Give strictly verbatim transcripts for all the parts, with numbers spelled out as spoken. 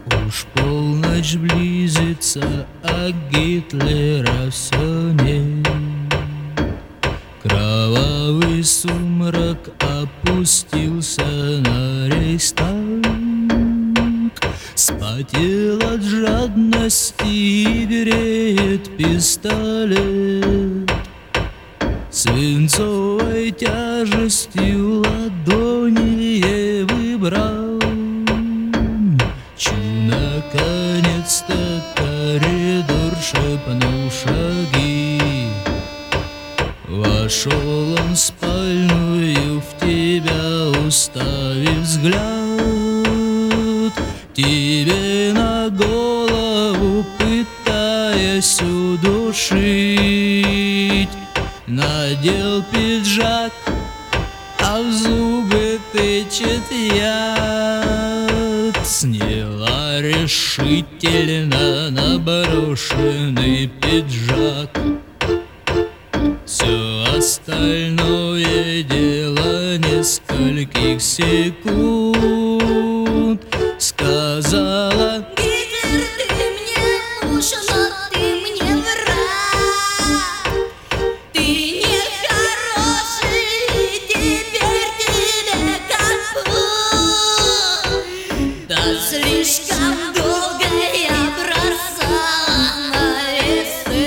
Уж полночь близится, а Гитлера все нет. Кровавый сумрак опустился на Рейхстаг. Спотел от жадности и греет пистолет. Свинцовой тяжестью ладони выбрал. Чу, наконец-то коридор шепнул шаги. Вошел он в спальную, в тебя уставив взгляд. Тебе на голову пытаясь удушить. Надел пиджак, а в зубы тычет яд. Сняла решительно наброшенный пиджак. Все остальное дело нескольких секунд. Сказала: Гитлер, ты мне муж, но ты мне враг. Ты нехороший, теперь тебе капут. Да слишком долго я бросала на весы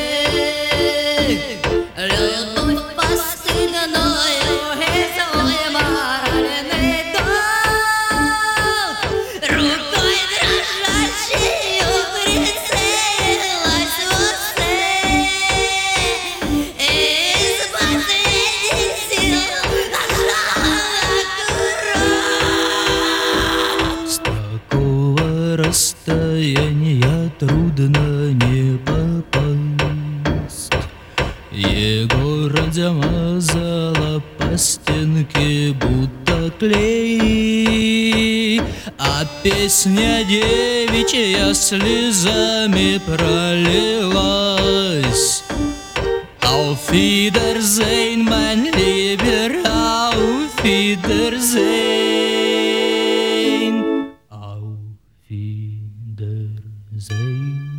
любовь постыдную и свой моральный долг. Рукой дрожащею прицелилась в усы. Из последних сил отдала курок. С такого расстояния трудно не попасть. Его размазала по стенке будто клей, а песня девичья слезами пролилась. Auf Wiedersehen, mein Lieber, auf Wiedersehen, auf Wiedersehen.